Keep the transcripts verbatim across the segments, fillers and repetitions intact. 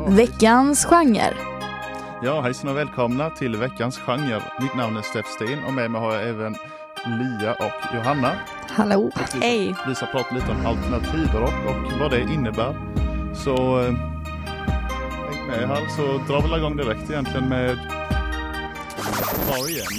Veckans genre. Ja, hejsan och välkomna till veckans genre. Mitt namn är Steff Sten och med mig har jag även Lia och Johanna. Hallå. Hej. Vi ska prata lite om alternativrock och vad det innebär. Så eh, häng med här så drar vi igång direkt egentligen med R E M.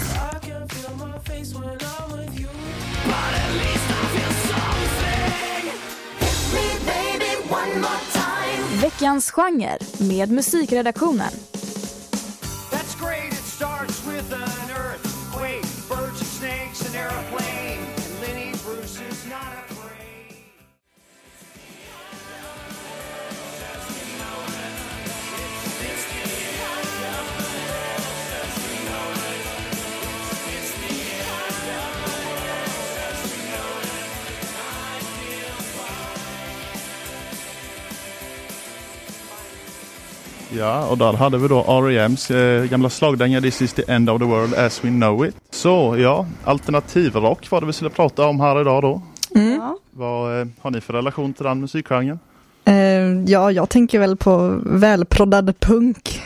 Veckans genre med musikredaktionen. That's great, it starts with an earthquake, birds and snakes, an airplane, and Lenny Bruce is not afraid. Ja, och där hade vi då R E M's eh, gamla slagdänga This is the end of the world as we know it. Så ja, alternativrock var det vi skulle prata om här idag då. Mm. Vad eh, har ni för relation till den musikgenren? Uh, ja, jag tänker väl på välproddad punk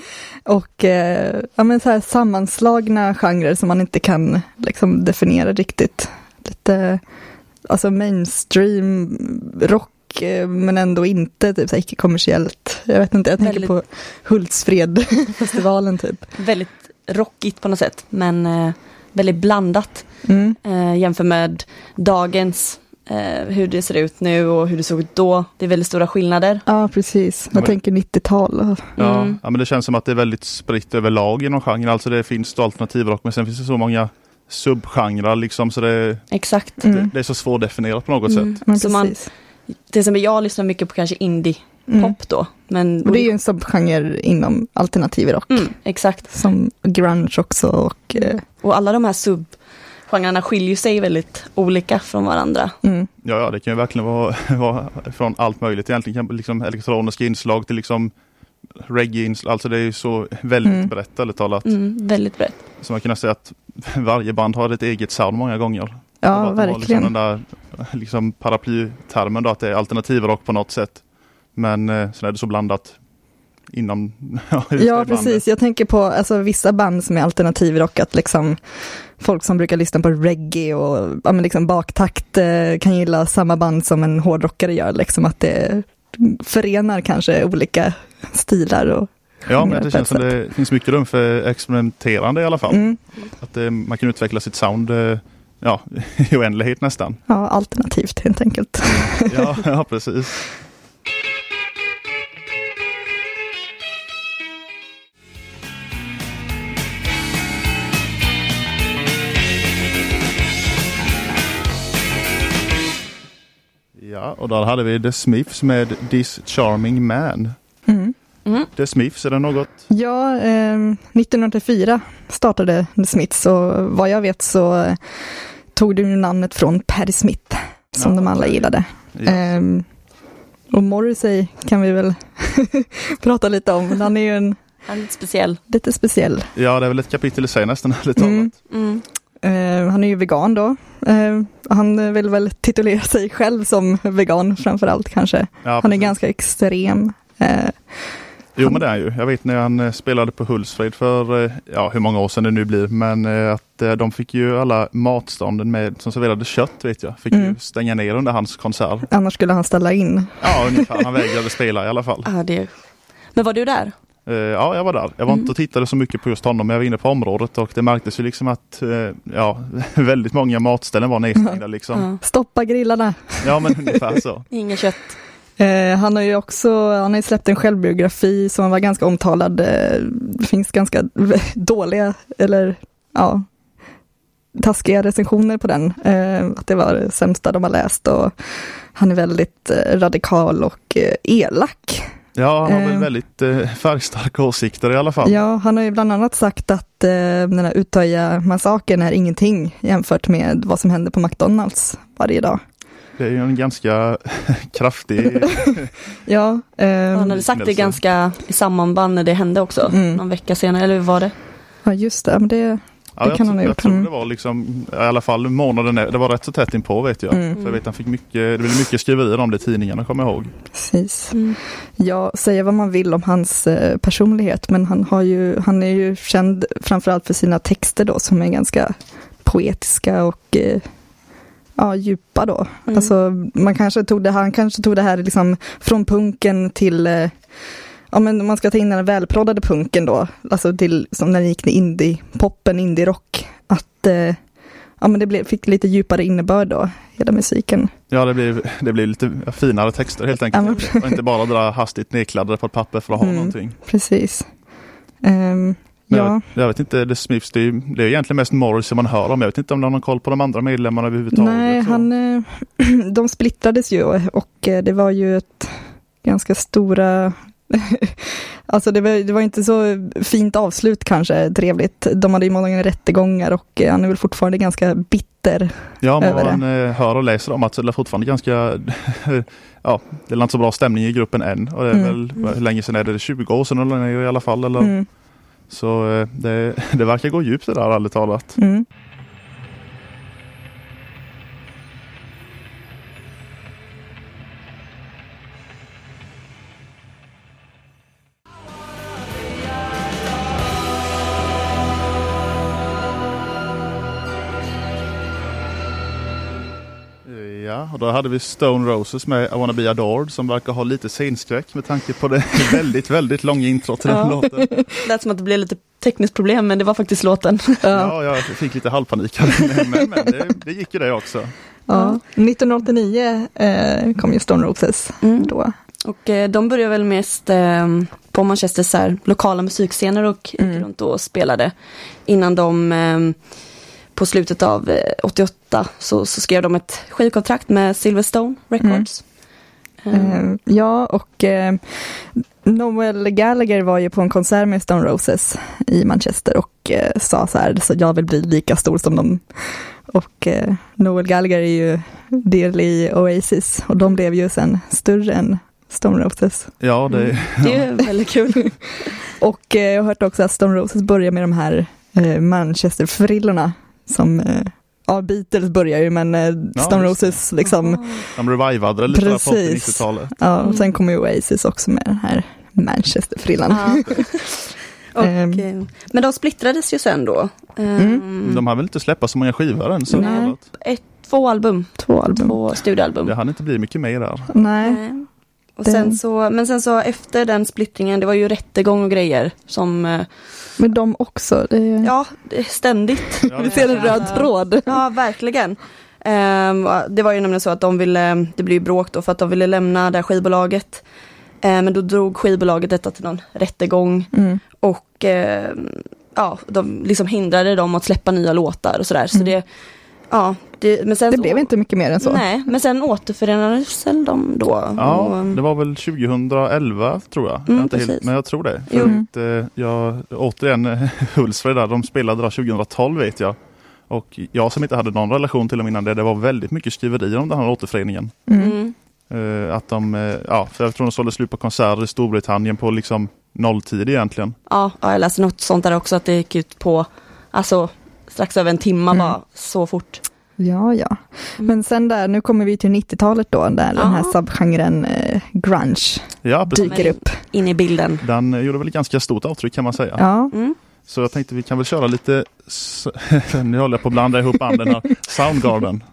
och uh, ja, men så här sammanslagna genrer som man inte kan liksom definiera riktigt. Lite alltså mainstream rock men ändå inte typ så här icke-kommersiellt. Jag vet inte, jag tänker väldigt, på Hultsfred-festivalen typ. Väldigt rockigt på något sätt, men eh, väldigt blandat Mm. eh, jämfört med dagens eh, hur det ser ut nu och hur det såg ut då. Det är väldigt stora skillnader. Ja, precis. Jag Ja, men- tänker nittiotal. Ja, Mm. ja, men det känns som att det är väldigt spritt överlag inom genren. Alltså det finns då alternativrock men sen finns det så många subgenrer liksom så det, Exakt. Mm. det, det är så svårdefinierat på något Mm. sätt. Men Så man, precis. till exempel jag lyssnar mycket på kanske indie-pop Mm. då. Men, Och det är ju en subgenre inom alternativ rock. mm, exakt. Som grunge också och eh, Och alla de här subgenrerna skiljer sig väldigt olika från varandra. mm. Ja, ja, det kan ju verkligen vara, vara från allt möjligt. Egentligen kan liksom elektroniska inslag till liksom reggae-inslag. Alltså det är ju så väldigt Mm. brett eller talat. Mm, väldigt brett. Så man kan säga att varje band har ett eget sound många gånger. Ja, Och att de har verkligen. Liksom den där liksom paraplytermen då att det är alternativrock på något sätt. Men eh, sen är det så blandat inom ja, just Ja, det bandet. precis. Jag tänker på alltså, vissa band som är alternativrock, att liksom folk som brukar lyssna på reggae och ja, men liksom baktakt eh, kan gilla samma band som en hårdrockare gör. Liksom att det förenar kanske olika stilar. Och Ja, men på det ett känns som sätt. det finns mycket rum för experimenterande i alla fall. Mm. Att eh, man kan utveckla sitt sound eh, ja, i oändlighet nästan. Ja, alternativt helt enkelt. Ja, ja, precis. Ja, och där hade vi The Smiths med This Charming Man. Mm. Mm. The Smiths, är det något? Ja, eh, nittonhundraåttiofyra startade The Smiths och vad jag vet så eh, tog det ju namnet från Patti Smith som Ja, de alla okej. gillade. Ja. Ehm, och Morrissey kan vi väl prata lite om, men han är ju en Han är lite speciell. lite speciell. Ja, det är väl ett kapitel i sig nästan lite talat. Mm. Mm. Ehm, han är ju vegan då. Ehm, han vill väl titulera sig själv som vegan framförallt kanske. Ja, Han är precis. ganska extrem. Ehm, Jo, men det är ju. Jag vet när han eh, spelade på Hultsfred för, eh, ja, hur många år sedan det nu blir. Men eh, att eh, de fick ju alla matstånden med, som serverade kött, vet jag. Fick Mm. ju stänga ner under hans konsert. annars skulle han ställa in. Ja, ungefär. Han vägrade spela i alla fall. Ah, det. Men var du där? Eh, ja, jag var där. Jag var Mm. inte och tittade så mycket på just honom, men jag var inne på området och det märktes ju liksom att eh, ja, väldigt många matställen var nedstängda liksom. Ja. Stoppa grillarna! Ja, men ungefär så. Inget kött. Eh, han har ju också han har ju släppt en självbiografi som var ganska omtalad. Eh, det finns ganska dåliga eller ja, taskiga recensioner på den. Eh, att det var det sämsta de har läst och han är väldigt eh, radikal och eh, elak. Ja, han har väl Eh. väldigt eh, färgstarka åsikter i alla fall. Ja, han har ju bland annat sagt att eh, den här Utøya-massakern är ingenting jämfört med vad som händer på McDonalds varje dag. Det är ju en ganska kraftig... Ja, ehm, Han hade sagt det liknelse. ganska i samband när det hände också. Mm. Någon vecka senare, eller hur var det? ja just det. Men det Ja, det jag, kan han ha jag gjort. tror Mm. det var liksom, i alla fall månaden, det var rätt så tätt inpå vet jag. Mm. Så jag vet han fick mycket, det blev mycket skriverier om det i tidningarna, kommer jag ihåg. Precis. Mm. Ja, säga vad man vill om hans eh, personlighet, men han, har ju, han är ju känd framförallt för sina texter då, som är ganska poetiska och eh, ja, djupa då. Mm. Alltså, man kanske tog det, han kanske tog det här liksom från punken till, eh, ja men om man ska ta in den välproddade punken då, alltså till som när det gick till indie-poppen, indie-rock, att eh, ja men det blev, fick lite djupare innebörd då, hela musiken. Ja, det blir, det blir lite finare texter helt enkelt. Ja, och inte bara dra hastigt nedkladdade på ett papper för att ha Mm. någonting. Precis. Um, Men ja. jag, jag vet inte, The Smiths, det är, det är egentligen mest Morrissey man hör om. Jag vet inte om de har någon koll på de andra medlemmarna överhuvudtaget. Nej, så. han, eh, de splittrades ju och eh, det var ju ett ganska stora, alltså det var, det var inte så fint avslut kanske, trevligt. De hade ju många rättegångar och eh, han är väl fortfarande ganska bitter. Ja, men över man eh, hör och läser om att det är fortfarande ganska, ja, det är inte så bra stämning i gruppen än. Och det är Mm. väl, hur länge sedan är det? tjugo år sedan eller längre i alla fall. Eller? Mm. Så eh, det, det verkar gå djupt det där, ärligt talat. Mm. Ja, och då hade vi Stone Roses med I Wanna Be Adored som verkar ha lite scenskräck med tanke på det väldigt, väldigt långa intro till den Ja. låten. Det lät som att det blev lite tekniskt problem, men det var faktiskt låten. Ja. Ja, jag fick lite halvpanik här, men, men det, det gick ju det också. Ja. nittonhundraåttionio eh, kom ju Stone Roses Mm. då. Och eh, de började väl mest eh, på Manchester så här, lokala musikscener och gick Mm. runt och spelade. Innan de eh, på slutet av eh, åttioåtta så, så skrev de ett skivkontrakt med Silverstone Records. Mm. Eh, ja, och eh, Noel Gallagher var ju på en konsert med Stone Roses i Manchester och eh, sa så här, så jag vill bli lika stor som dem. Och eh, Noel Gallagher är ju del i Oasis och de blev ju sen större än Stone Roses. Ja, det, Mm. Det är ju väldigt kul. Och eh, jag har hört också att Stone Roses börjar med de här eh, Manchester-frillorna som, eh, ja, Beatles börjar ju, men eh, Stone just det. Roses liksom, de revivade det lite där på Precis. åttio-nittiotalet. ja, och Mm. sen kommer ju Oasis också med den här Manchester-frillan. Ja. Och, Ehm. eh, men de splittrades ju sen då. Mm. De har väl inte släppt så många skivor än. Så Nej. talat. Ett, två album, Två album. två studioalbum. Det hann inte bli mycket mer där. Nej. Nej. Och Det- sen så, men sen så efter den splittringen, det var ju rättegång och grejer som, eh, Men de också. Det, ja, det är ständigt. Ja, vi ser en röd Ja. tråd. Ja, verkligen. Ehm, det var ju nämligen så att de ville, det blev ju bråk då för att de ville lämna det här skivbolaget. Ehm, men då drog skivbolaget detta till någon rättegång Mm. och ehm, ja, de liksom hindrade dem att släppa nya låtar och sådär. Så Mm. det, ja, det, men sen Det så, blev inte mycket mer än så. Nej, men sen återförenades väl de då. Ja, och, det var väl tjugohundraelva tror jag. jag Mm, är inte helt, precis. men jag tror det. Jo. För att, eh, jag, återigen, eh, Hultsfred där, de spelade där tjugotolv vet jag. Och jag som inte hade någon relation till dem innan det, det var väldigt mycket skriverier om den här återföreningen. Mm. mm. Eh, att de, eh, ja, för jag tror de sålde slut på konserter i Storbritannien på liksom nolltid egentligen. Ja, ja, jag läste något sånt där också att det gick ut på, alltså strax över en timme Mm. bara, så fort. Ja, ja. Men sen där, nu kommer vi till nittiotalet då, där den här Ja. subgenren eh, grunge Ja, precis. dyker upp. In i bilden. Den eh, gjorde väl ett ganska stort avtryck kan man säga. Ja. Mm. Så jag tänkte vi kan väl köra lite, s- nu håller jag på att blanda ihop banden här, Soundgarden.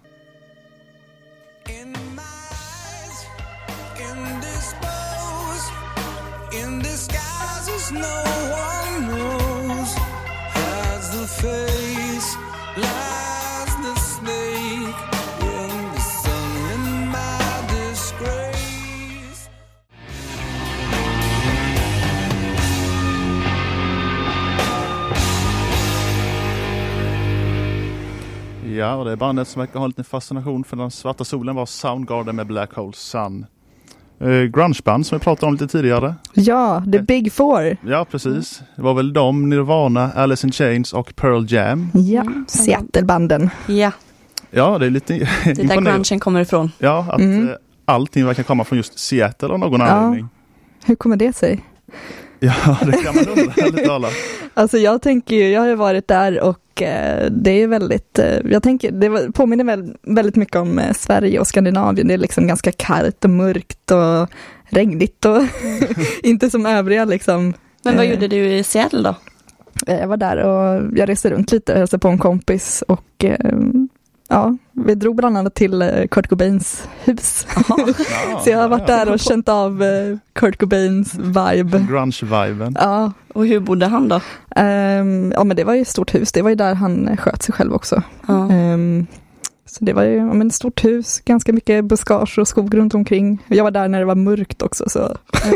In my eyes, indisposed, in disguises no one knows. As the face lies the snake in the sun in my disgrace. Ja, och det är bandet som verkar ha en liten fascination för den svarta solen var Soundgarden med Black Hole Sun. Uh, grungeband som vi pratade om lite tidigare. Ja, The Big Four. Ja, precis. Det var väl de, Nirvana, Alice in Chains och Pearl Jam. Ja, Mm. Seattle-banden. Ja, Ja, det är lite det är där imponerande. grungen kommer ifrån. Ja, att Mm. eh, allting verkar komma från just Seattle av någon Ja. anledning. Hur kommer det sig? Ja, det kan man undra lite talat. Alltså jag tänker ju, jag har ju varit där och eh, det är väldigt, eh, jag tänker, det var, påminner väl, väldigt mycket om eh, Sverige och Skandinavien. Det är liksom ganska kallt och mörkt och regnigt och inte som övriga liksom. Men vad eh, gjorde du i Seattle då? Jag var där och jag reste runt lite och hälsade på en kompis och eh, ja, vi drog bland annat till eh, Kurt Cobains hus. Ja, Så jag har varit ja, där och känt av eh, Kurt Cobains vibe. grunge-viben. Ja, Och hur bodde han då? ehm, ja, men det var ju ett stort hus. Det var ju där han sköt sig själv också. Ja. Ehm, så det var ju ja, men ett stort hus, ganska mycket buskage och skog runt omkring. Jag var där när det var mörkt också. Så.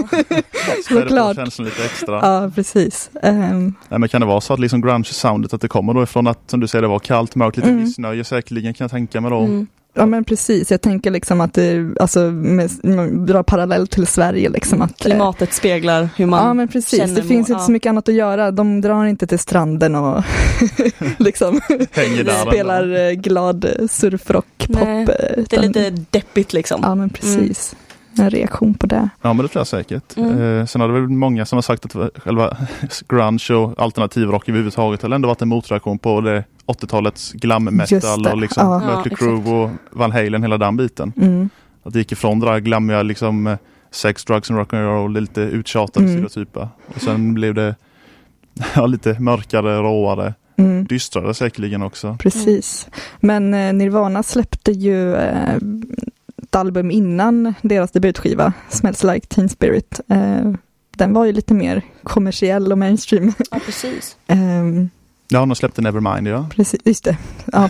Såklart. Känslan lite extra. Ja, precis. Ehm, Nej, men kan det vara så att liksom grunge-soundet att det kommer då ifrån att, som du säger, det var kallt, mörkt, lite Mm. missnöje säkerligen kan jag tänka mig då. Mm. ja, men precis. Jag tänker liksom att det, alltså, med, med, dra parallell till Sverige liksom att... eh, Klimatet speglar hur man Ja, men precis. känner Det finns må- inte ja. så mycket annat att göra. De drar inte till stranden och liksom Hänger där spelar eh, glad eh, surfrock, pop. Nej, eh, Det är utan- lite deppigt liksom. Ja, men precis. En reaktion på det. Ja, men det tror jag säkert. Mm. Eh, sen har det väl många som har sagt att själva grunge och alternativrock överhuvudtaget har ändå varit en motreaktion på det åttiotalets glam Just metal det, och liksom ja. Mötley Ja, Crüe och Van Halen, hela den biten. Mm. Att det gick ifrån det där glammiga liksom eh, sex, drugs and rock'n'roll, lite uttjatade Mm. stereotyper. Och sen blev det ja, lite mörkare, råare, Mm. dystrare säkerligen också. Precis. Men eh, Nirvana släppte ju eh, ett album innan deras debutskiva, Smells Like Teen Spirit. Eh, den var ju lite mer kommersiell och mainstream. Ja, precis. Ehm, Ja, hon har släppt Nevermind, ja. precis, just det. Ja,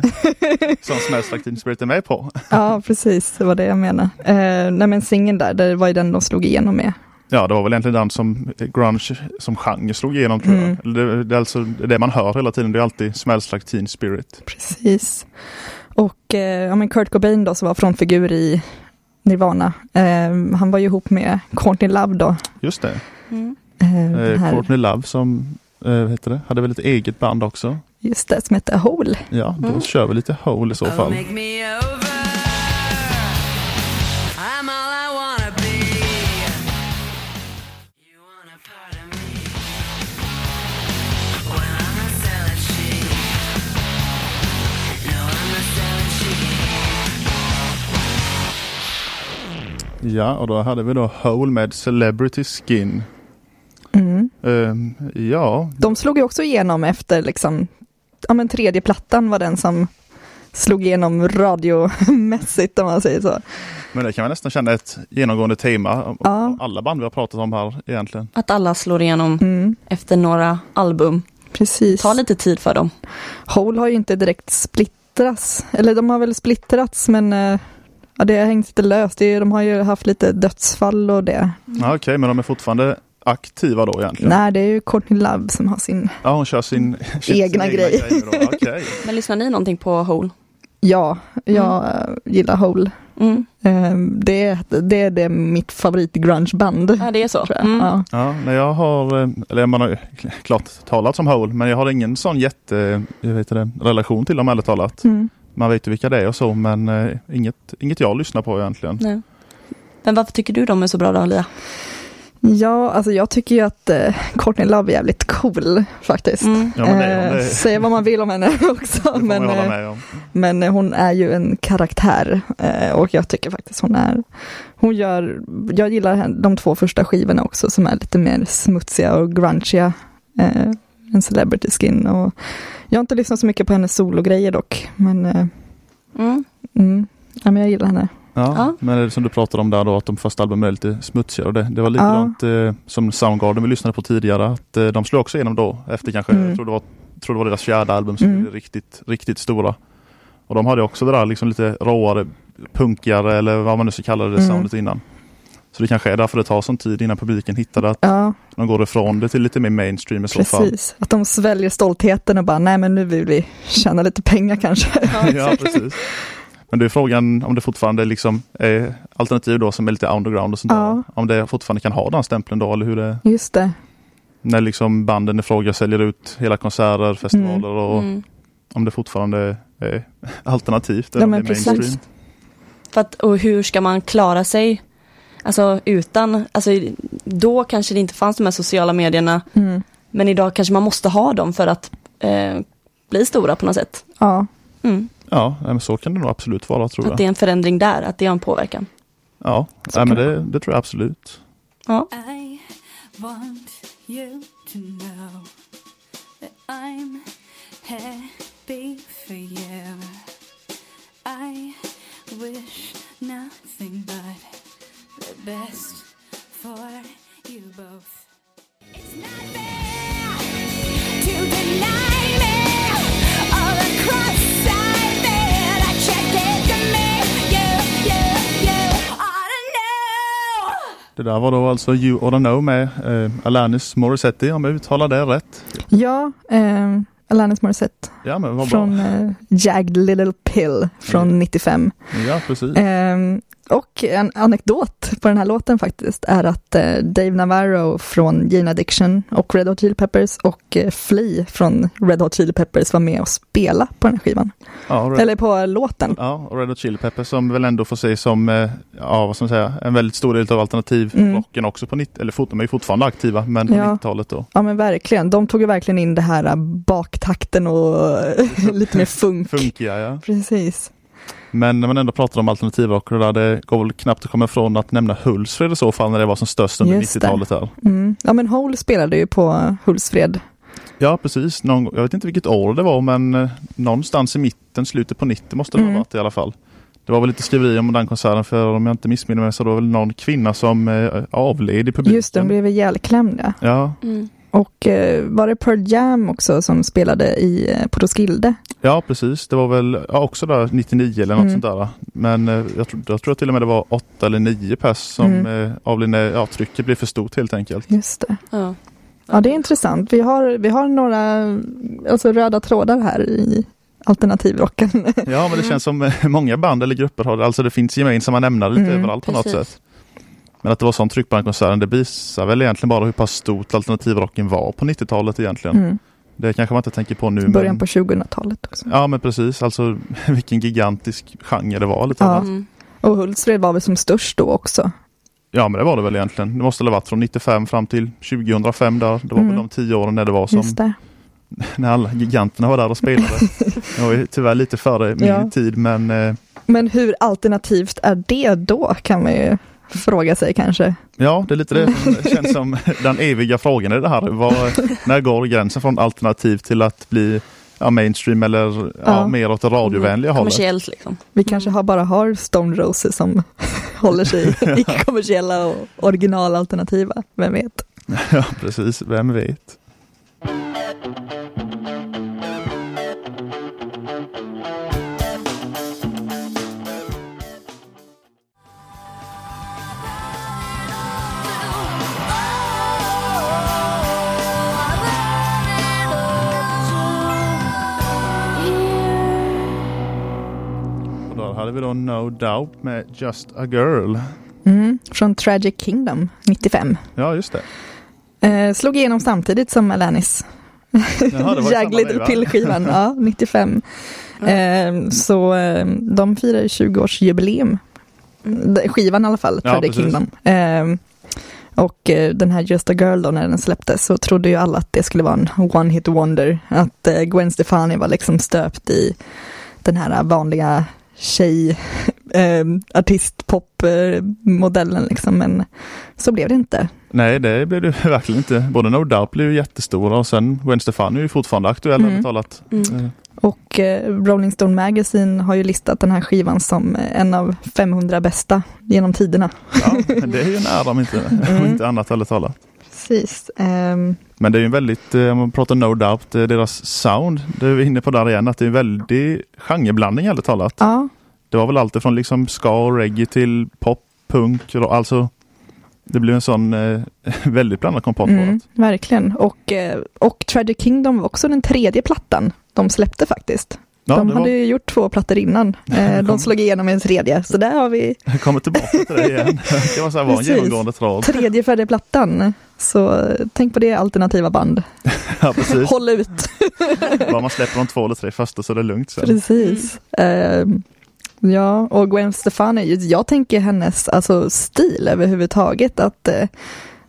Som Smells Like Teen Spirit är med på. ja, precis. Det var det jag menade. Eh, nej, men singeln där, det var ju den de slog igenom med. Ja, det var väl egentligen den som grunge som genre slog igenom, tror Mm. jag. Eller Det, det är alltså det man hör hela tiden, det är alltid Smells Like Teen Spirit. Precis. Och eh, ja, men Kurt Cobain då, som var frontfigur i Nirvana, eh, han var ju ihop med Courtney Love då. Just det. Mm. Eh, den Eh, här, Courtney Love som eh, vad heter det? Hade väl ett eget band också. just det, som heter Hole. Ja, då Mm. kör vi lite Hole i så fall. Make me over. I'm all I wanna be. You want a part of me. Well, I'm not selling sheep. No, I'm not selling sheep. Ja, och då hade vi då Hole med Celebrity Skin. Mm. Ehm, ja, De slog ju också igenom efter liksom, ja men tredje plattan var den som slog igenom radiomässigt, om man säger så. men det kan man nästan känna ett genomgående tema. om- Ja. om Alla band vi har pratat om här egentligen. Att alla slår igenom Mm. efter några album. Precis. Ta lite tid för dem. Hole har ju inte direkt splittrats, eller de har väl splittrats, men eh, ja, det har hängt lite löst. Det är, de har ju haft lite dödsfall och det. Ja, okej, men de är fortfarande aktiva då egentligen. Nej, det är ju Courtney Love som har sin... Ja, hon kör sin, sin Egna sin grej. grejer då. Okej. Men lyssnar ni någonting på Hole? Ja, jag eh, gillar Hole. Mm. Eh, det, är, det är det mitt favorit grungeband. Ja, det är så. Tror jag. Mm. Ja. Ja, när jag har, eh, eller man har ju klart talat om Hole, men jag har ingen sån jätte, jag vet det, relation till dem, eller talat. Mm. Man vet ju vilka det är och så, men eh, inget, inget jag lyssnar på egentligen. Nej. Men varför tycker du de är så bra då, Lia? Ja, alltså jag tycker ju att eh, Courtney Love är jävligt cool faktiskt. Mm. Ja, men det, Eh, det, det Säga vad man vill om henne också, får man men, ju hålla eh, med om. men eh, hon är ju en karaktär eh, och jag tycker faktiskt hon är, hon gör, jag gillar henne, de två första skivorna också som är lite mer smutsiga och grungiga eh, än Celebrity Skin, och jag har inte lyssnat så mycket på hennes sologrejer dock, men, eh, Mm. mm, ja, men jag gillar henne. Ja, Ja. men det som du pratade om där då, att de första albumen är lite smutsigare. Det, det var likadant eh, som Soundgarden vi lyssnade på tidigare, att eh, de slog också igenom då, efter kanske, Mm. jag tror det var, tror det var deras fjärde album som Mm. blev riktigt, riktigt stora. Och de hade också det där liksom lite råare, punkigare, eller vad man nu ska kalla det, Mm. soundet innan. Så det kanske är därför det tar sån tid innan publiken hittar att Ja, de går ifrån det till lite mer mainstream i så fall. precis. Att de sväljer stoltheten och bara, nej men nu vill vi tjäna lite pengar kanske. Ja, precis. Men det är frågan om det fortfarande liksom är alternativ då som är lite underground och sånt Ja. där. Om det fortfarande kan ha den stämpeln då, eller hur det Just det. när liksom banden i fråga säljer ut hela konserter, festivaler och Mm. om det fortfarande är alternativt Ja, eller om men det är precis. mainstream. För att, och hur ska man klara sig alltså utan, alltså då kanske det inte fanns de här sociala medierna. Mm. Men idag kanske man måste ha dem för att eh, bli stora på något sätt. Ja. Mm. Ja, men så kan det nog absolut vara, tror jag. Att det är en förändring där, att det har en påverkan. Ja, Så nej, men kan det, det tror jag absolut. Ja. I want you to know that I'm happy for you. I wish nothing but the best for you both. It's not fair to deny me all the cross I bear. I checked it to me, you, you, you ought to know. Det där var då alltså You Oughta Know med eh, Alanis Morissette, om jag uttalar det rätt. Ja, eh, Alanis Morissette Ja, men vad från bra. eh, Jagged Little Pill från Mm. nittiofem. Ja, precis. Eh, och en anekdot på den här låten faktiskt är att eh, Dave Navarro från Jane Addiction och Red Hot Chili Peppers och eh, Flea från Red Hot Chili Peppers var med och spela på den här skivan. Ja, Red, Eller på låten. ja, och Red Hot Chili Peppers som väl ändå får se som eh, ja, vad ska man säga, en väldigt stor del av alternativ Mm. rocken också på nittio, eller fot, de är ju fortfarande aktiva, men på Ja. nittiotalet då. Ja men verkligen, de tog ju verkligen in det här äh, baktakten och lite mer funk. Funkiga, ja. Precis. Men när man ändå pratar om alternativrock, och det, där, det går väl knappt att komma ifrån att nämna Hultsfred i så fall när det var som störst under Just det. nittiotalet här. Mm. Ja men Hole spelade ju på Hultsfred. Ja, precis. Någon, jag vet inte vilket år det var, men eh, någonstans i mitten, slutet på nittio måste det Mm. ha varit i alla fall. Det var väl lite skriveri om den konserten, för om jag inte missminner mig så var det väl någon kvinna som eh, avled i publiken. Just det, de blev ihjälklämda. Ja, Mm. Och eh, var det Pearl Jam också som spelade i, eh, på Roskilde? ja, precis. Det var väl ja, också där nittionio eller något Mm. sånt där. Men eh, jag, tror, jag tror till och med det var åtta eller nio pers som Mm. eh, avled när ja, trycket blev för stort helt enkelt. Just det. Ja. Ja det är intressant. Vi har, vi har några alltså, röda trådar här i alternativrocken. Ja, men det känns som eh, många band eller grupper har det. Alltså det finns gemensamma nämnare lite Mm, överallt på precis. något sätt. Men att det var sån tryck på den konserten, det visar väl egentligen bara hur pass stort alternativrocken var på nittiotalet egentligen. Mm. Det kanske man inte tänker på nu. Början men... på tjugohundratalet också. Ja, men precis. Alltså vilken gigantisk genre det var. Lite Ja. annat. Mm. Och Hultsfred var väl som störst då också. Ja, men det var det väl egentligen. Det måste ha varit från nittiofem fram till tjugohundrafem där. Det var Mm. väl de tio åren när det var som Just det. när alla giganterna var där och spelade. Det var ju tyvärr lite före min Ja. tid, men eh, Men hur alternativt är det då, kan man ju fråga sig kanske. ja, det är lite det som känns som den eviga frågan i det här. Vad, när går gränsen från alternativ till att bli ja, mainstream eller ja. Ja. mer åt det radiovänliga hållet? Kommersiellt liksom. Vi kanske har bara har Stone Roses som håller sig icke-kommersiella och originalalternativa, vem vet. Ja, precis. Vem vet? Och då hade vi då No Doubt med Just a Girl. Mm, från Tragic Kingdom, nittiofem. Ja, just det. Eh, slog igenom samtidigt som Alanis. Jaha, det var ju Jag samma Little veva. Pill-skivan, ja, nittiofem. Eh, så eh, de firar tjugo-årsjubileum. Mm. Skivan i alla fall, Ja, Tragic precis. Kingdom. Eh, och eh, den här Just a Girl då, när den släpptes, så trodde ju alla att det skulle vara en one-hit wonder. Att eh, Gwen Stefani var liksom stöpt i den här vanliga tjej eh, artist-pop-modellen liksom, men så blev det inte. Nej, det blev det verkligen inte. Både No Doubt blev ju jättestora och sen Gwen Stefani är ju fortfarande aktuell, Mm. har talat. Mm. Eh, Och eh, Rolling Stone Magazine har ju listat den här skivan som eh, en av femhundra bästa genom tiderna. Ja, men det är ju en ära om inte, Mm. om inte annat eller talat. Precis. Ehm, Men det är ju en väldigt, eh, om man pratar No Doubt, eh, deras sound, det är vi inne på där igen, att det är en väldigt genreblandning eller talat. ja, Det var väl alltid från liksom ska och reggae till pop, punk, och alltså det blev en sån eh, väldigt blandad kompott. mm, verkligen. Och, eh, och Tragic Kingdom var också den tredje plattan de släppte faktiskt. Ja, de det hade var, ju gjort två plattor innan. Eh, de slog igenom en tredje. Så där har vi jag kommer tillbaka till det igen. Det kan vara så här, var en Precis. genomgående tråd. tredje färdiga plattan. Så eh, tänk på det, alternativa band. Ja, precis. Håll ut! Bara man släpper de två eller tre första så är det lugnt sen. Precis. Ehm, ja, och Gwen Stefani, jag tänker hennes alltså, stil överhuvudtaget, att eh,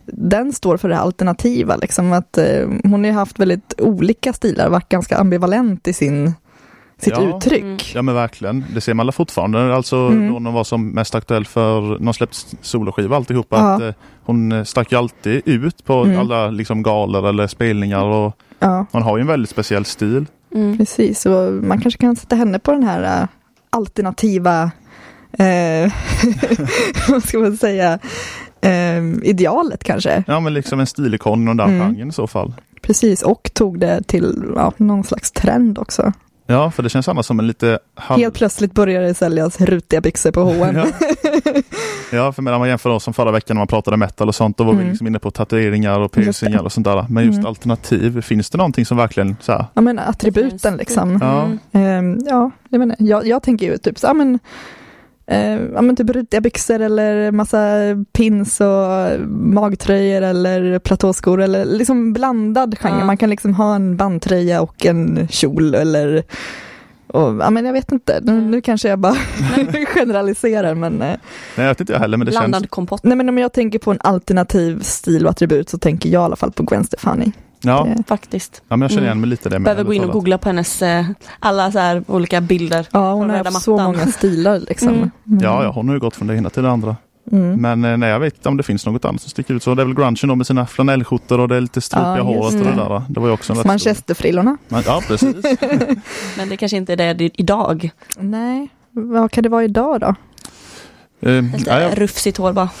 den står för det alternativa. Liksom, att, eh, hon har ju haft väldigt olika stilar, varit ganska ambivalent i sin, sitt Ja. uttryck. Mm. Ja men verkligen, det ser man alla fortfarande. Alltså Mm. då hon var som mest aktuell för någon släppt soloskiva alltihopa. Ja. Att, eh, hon stack ju alltid ut på Mm. alla liksom, galor eller spelningar och Ja, hon har ju en väldigt speciell stil. Mm. precis. Och man kanske kan sätta henne på den här äh, alternativa eh, vad ska man säga eh, idealet kanske. Ja men liksom en stilikon inom den Mm. genren i så fall. Precis, och tog det till ja, någon slags trend också. Ja, för det känns annars som en lite halv... Helt plötsligt började det säljas rutiga byxor på H och M. Ja. Ja, för medan man jämför oss som förra veckan när man pratade metal och sånt, då var Mm. vi liksom inne på tatueringar och piercingar och sånt där. Men just Mm. alternativ, finns det någonting som verkligen så här, Ja, men attributen liksom. Ja. Mm. Eh, ja, jag menar, jag, jag tänker ju typ så, ja men, eh, ja men typ rutiga byxor eller massa pins och magtröjor eller platåskor eller liksom blandad genre. Ja. Man kan liksom ha en bandtröja och en kjol eller och, ja men jag vet inte, nu, nu kanske jag bara generaliserar men eh, nej jag vet inte jag heller, men det Blandad känns... kompott. nej men om jag tänker på en alternativ stil och attribut så tänker jag i alla fall på Gwen Stefani. Ja, Det- Faktiskt. ja men jag känner Mm. igen mig lite där med. Behöver ärligt gå in och talat. googla på hennes eh, alla så här olika bilder. Ja, hon Från har röda haft så mattan. många stilar liksom. Mm. Mm. Ja, ja, hon har ju gått från det ena till det andra. Mm. Men eh, nej, jag vet inte om det finns något annat som sticker ut. Så det är väl grungen då med sina flanellskjortor och det är lite stripiga Ja, håret och just det det. där. Det var ju också en rätt stor... Manchesterfrillorna. Men, ja, precis. Men det kanske inte är det det är idag. Nej, vad kan det vara idag då? Eh, Lite ja, ja, rufsigt hår bara.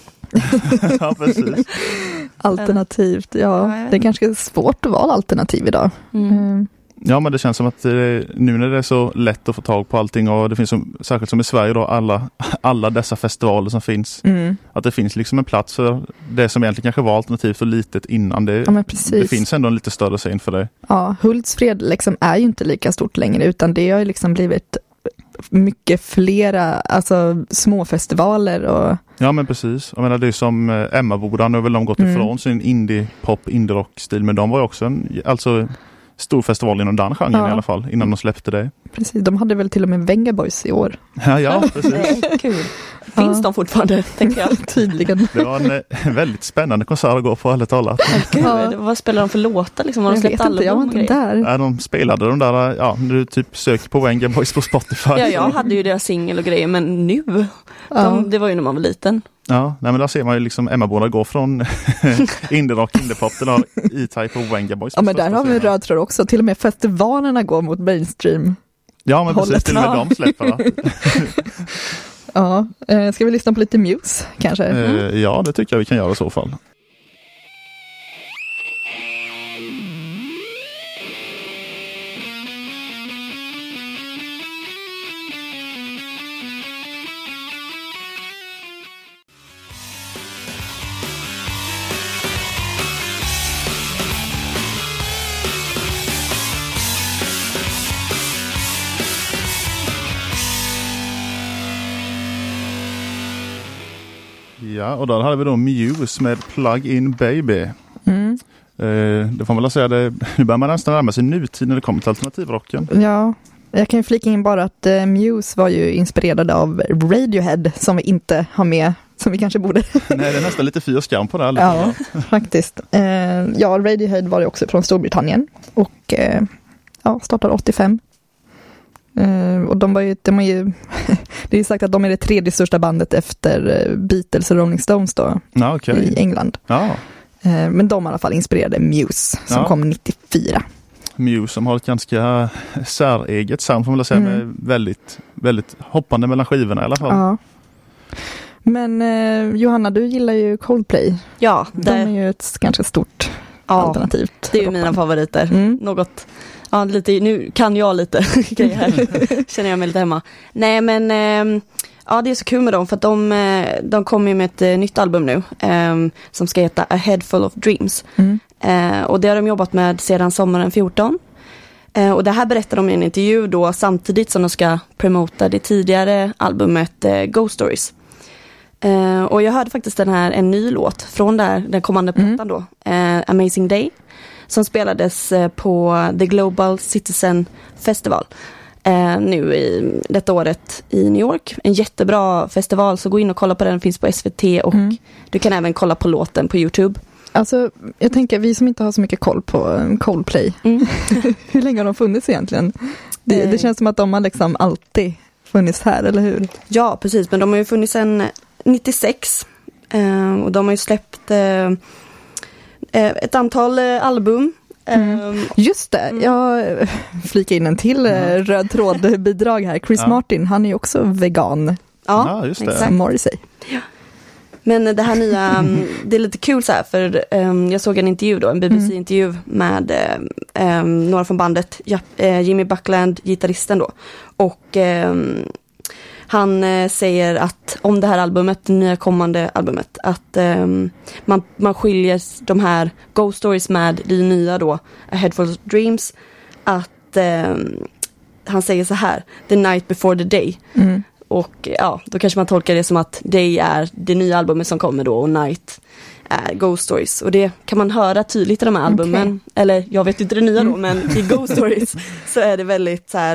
ja, precis. Alternativt, Ja, ja. jag vet Det är ganska svårt att vara alternativ idag. Mm. Mm. Ja, men det känns som att eh, nu när det är så lätt att få tag på allting och det finns som, särskilt som i Sverige då, alla, alla dessa festivaler som finns. Mm. Att det finns liksom en plats för det som egentligen kanske var alternativt och litet innan. Det, Ja, men det precis. finns ändå en lite större scen för det. Ja, Hultsfred liksom är ju inte lika stort längre utan det har ju liksom blivit mycket flera alltså, små festivaler och Ja, men precis. Jag menar, det är som eh, Emmaboda, nu har väl de gått Mm. ifrån sin indie-pop, indie-rock-stil, men de var ju också en alltså, stor festival inom den genren Ja. i alla fall, innan de släppte det. precis, de hade väl till och med Venga Boys i år. Ja, ja, precis. Nej, kul. Finns Ja. de fortfarande, tänker jag. Tydligen. Det var en eh, väldigt spännande konsert att gå på, ärligt talat. Gud, Ja. vad spelar de för låtar? Liksom? Har de Jag släppt vet inte, jag var album och inte grejer? där. Ja, de spelade de där, ja, när du typ söker på Wenger Boys på Spotify. Ja, jag hade ju deras singel och grejer, men nu, Ja. de, det var ju när man var liten. Ja, nej, men där ser man ju liksom Emmaboda gå från indie-rock, indie-pop till E-Type och Wenger Boys. Ja, men där första har vi en scenen. röd tråd också. Till och med festivalerna går mot mainstream. Ja, men precis, hållet. till och med Ja. de släpper det. Ja, eh, ska vi lyssna på lite Muse kanske? Eh, ja, det tycker jag vi kan göra i så fall. Ja, och där hade vi då Muse med Plug In Baby. Mm. Eh, det får man väl säga, det, nu börjar man nästan närma sig nutid när det kommer till alternativrocken. Ja, jag kan ju flika in bara att eh, Muse var ju inspirerade av Radiohead som vi inte har med, som vi kanske borde. Nej, det är nästan lite fyr skam på det här. lite. Ja, faktiskt. Eh, ja, Radiohead var ju också från Storbritannien och eh, ja, startade åttiofem. Eh, och de var ju, de är ju det är ju sagt att de är det tredje största bandet efter eh, Beatles och Rolling Stones då Ja, okej. i England. Ja, Eh, men de i alla fall inspirerade Muse som Ja. kom nittiofyra. Muse som har ett ganska säreget sound får man väl säga, Mm. med väldigt, väldigt hoppande mellan skivorna i alla fall. Ja. Men eh, Johanna, du gillar ju Coldplay. Ja, De är det, ju ett ganska stort ja, alternativt. det är ju mina favoriter. Mm. Något, ja, lite, nu kan jag lite grejer här, känner jag mig lite hemma. Nej, men eh, ja, det är så kul med dem för att de, eh, de kommer ju med ett eh, nytt album nu eh, som ska heta A Head Full of Dreams. Mm. Eh, och det har de jobbat med sedan sommaren fjorton. Eh, och det här berättar de i en intervju då samtidigt som de ska promota det tidigare albumet eh, Ghost Stories. Eh, och jag hörde faktiskt den här, en ny låt från där, den kommande Mm. plattan då, eh, Amazing Day, som spelades eh, på The Global Citizen Festival. eh, nu i detta året i New York. En jättebra festival, så gå in och kolla på den, den finns på S V T och mm. du kan även kolla på låten på YouTube. Alltså, jag tänker, vi som inte har så mycket koll på Coldplay, mm. hur länge har de funnits egentligen? Det, det känns som att de har liksom alltid funnits här, eller hur? Ja, precis, men de har ju funnits sedan nittiosex eh, och de har ju släppt eh, ett antal eh, album. Mm. Just det, mm. jag flikar in en till mm. röd trådbidrag här. Chris ja. Martin, han är ju också vegan. Ja, ja just det. Som Morrissey. Ja. Men det här nya, det är lite kul så här, för um, jag såg en intervju då, en B B C-intervju med um, några från bandet, ja, uh, Jimmy Buckland, gitarristen då. Och um, han uh, säger att om det här albumet, det nya kommande albumet, att um, man, man skiljer de här Ghost Stories med det nya då, A Head Full of Dreams, att um, han säger så här, The Night Before the Day. Mm. Och ja, då kanske man tolkar det som att Day är det nya albumet som kommer då och Night är Ghost Stories. Och det kan man höra tydligt i de här albumen. Okay. Eller jag vet inte det nya då, men i Ghost Stories så är det väldigt så här,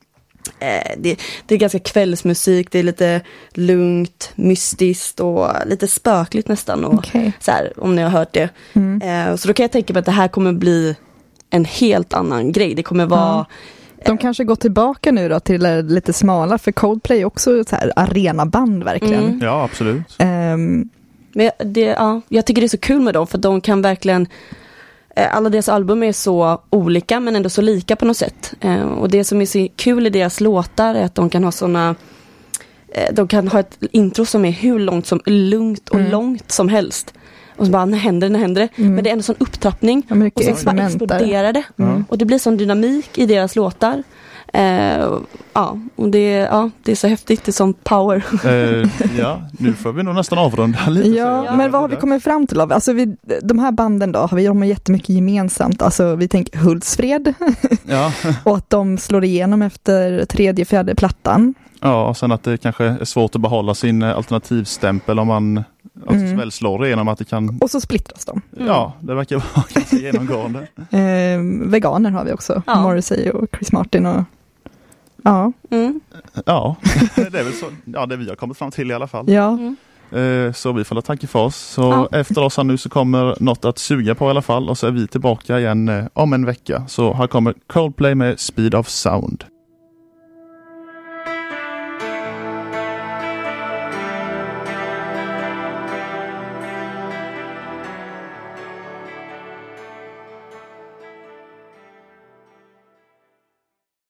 eh, det, det är ganska kvällsmusik, det är lite lugnt, mystiskt och lite spökligt nästan. Och okay. så här, om ni har hört det. Mm. Eh, så då kan jag tänka mig att det här kommer bli en helt annan grej. Det kommer vara... Mm. De kanske går tillbaka nu då till lite smala, för Coldplay är också så här arenaband verkligen. Mm. Ja, absolut. Um, Men det, ja, jag tycker det är så kul med dem, för de kan verkligen, alla deras album är så olika men ändå så lika på något sätt. Uh, och det som är så kul i deras låtar är att de kan ha såna, uh, de kan ha ett intro som är hur långt som, lugnt och mm. långt som helst. Och så bara, när händer det, när händer det? Mm. Men det är en sån upptrappning. Ja, och så bara exploderar det. Mm. Och det blir sån dynamik i deras låtar. Eh, ja, och det, ja, det är så häftigt. Det är sån power. Eh, ja, nu får vi nog nästan avrunda lite. Ja, ja. Men vad har vi kommit fram till? Alltså vi, de här banden då, har vi de har jättemycket gemensamt. Alltså vi tänker Hultsfred. Ja. Och att de slår igenom efter tredje, fjärde plattan. Ja, och sen att det kanske är svårt att behålla sin alternativstämpel om man alltså mm. väl slår igenom att det kan... Och så splittras de. Mm. Ja, det verkar vara ganska genomgående. eh, veganer har vi också. Ja. Morrissey och Chris Martin och... Ja. Mm. Ja, det är väl så. Ja, det vi har kommit fram till i alla fall. Ja. Mm. Eh, så vi får tacka för oss. Så ja. Efter oss här nu så kommer något att suga på i alla fall. Och så är vi tillbaka igen eh, om en vecka. Så här kommer Coldplay med Speed of Sound.